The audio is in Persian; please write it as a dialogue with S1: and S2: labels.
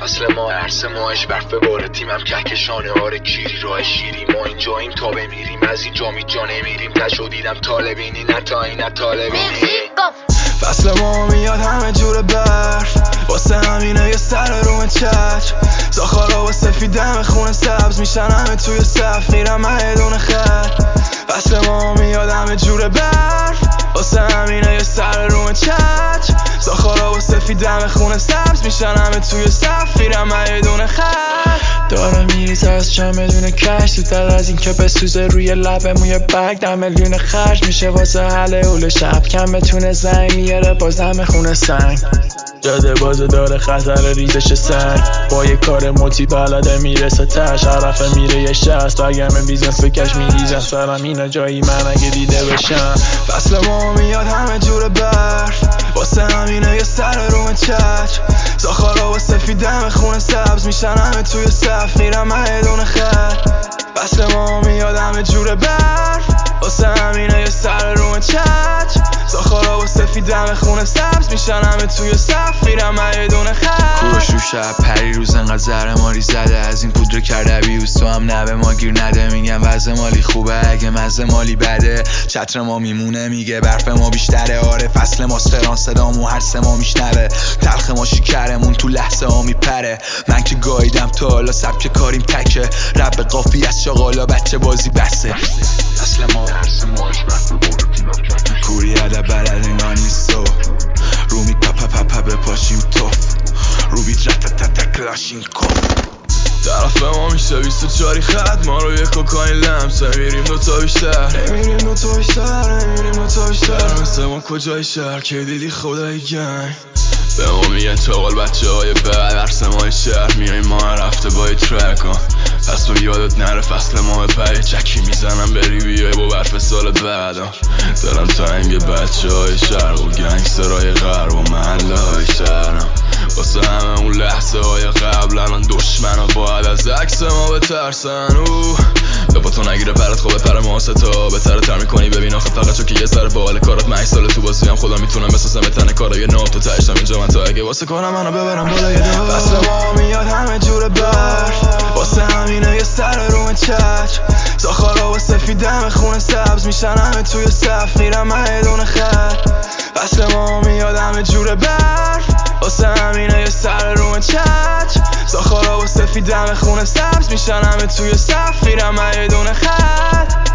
S1: اصل ما عرص ماهش برف باره، تیمم کهکشانه آره کیری راه شیری. ما اینجاییم تا بمیریم، از اینجا میجا نمیریم. تشو دیدم طالبینی نه تا این نه طالبینی.
S2: فصل ما میاد همه جور برف، واسه همینه یه سر روم چتر. زاخارا و سفیدم خونه سبز میشن همه توی صف، میرم مهدون خر. فصل ما میاد همه جور برف، واسه همینه یه سر روم چتر. زاخارا و سفیدم خونه سبز میشن همه توی صف، میرم مهدون خر. داره میریزه از چمدون کش، زودتر از این که بسوزه روی لب موی بگ. 10 میلیون خرج میشه واسه حل اول شب، کم بتونه زنگ میاره بازم خونه سنگ. جاده بازه داره خطر ریزش سنگ، با یه کار موتی بلده میرسه تش. عرفه میره یه شست، اگرم بیزنس بکش میریزن سرم اینا جایی من اگه دیده بشم. فصل ما میاد همه جور برف، واسه همینه یه سر روم چتر. زاخارا و سفیدم خونه سبز میشن همه توی صف، میرم مهدون خر. فصل ما میاد همه جور برف، واسه همینه یه سر روم چتر. زاخارا و سفیدم خونه سبز میشن همه توی صف، میرم مهدون خر.
S3: کوروش رو شب پری روز انقدر زهر ماری زده، از این پودر کرده بیوز تو هم نبه ما گیر نده. میگم وضع مالی خوبه اگه مزه مالی بده، چتر ما میمونه میگه برف ما بیشتره. آره فصل ما سران صدامو هر سه ما میشنوه، تلخ ما شکرمون تو لحظه ها میپره. من که گاییدم تا حالا سبک کاریم تکه، رب قافی از شغالا بچه بازی بسه.
S1: اصل ما عرص ماهش برف باره، تیمم کهکشانه
S3: کوری عدب بلد انگار نیستو، رو می پا بپاشیم توف، رو بیت رتتت کلاشینکوف.
S2: طرف ما میشه 24 خط، ما رو یه کوکاین لمسه میریم دوتا بیشتر. نمیریم دوتا بیشتر مثل ما کجای شهر که دیدی خدای گنگ. به ما میگن چاقال بچه های بعد، عرص مای شهر میاییم ما هر هفته با یه ترک ها. پس تو یادت نره فصل ماه بعد چکی میزنم بری بیای با برف سال بعدا. دارم تنگ بچه های شهر و گنگسترهای غرب و محله های شهرم، واسه همه اون لحظه های قبل. الان دشمن ها باید از عکس ما بترسن. با تو نگیره پرت خوبه پر ما ستا بهتره تر میکنی. ببین آخه فقط تو که یه سر باحال کارات 8 سال تو بازی هم خدا میتونم بسازم تن کارای ناب. تو تهشم اینجا من تا اگه واسه کنم منو ببرم بالای دار. فصل ما میاد همه جور برف، واسه همینه یه سر روم چتر. زاخارا و سفیدم خونه سبز میشن همه توی صف، میرم مهدون خر. فصل ما میاد همه جور برف، واسه همینه یه سر روم چتر. زاخارا و سفیدم خونه سبز میشن همه توی صف، میرم مهدون خر.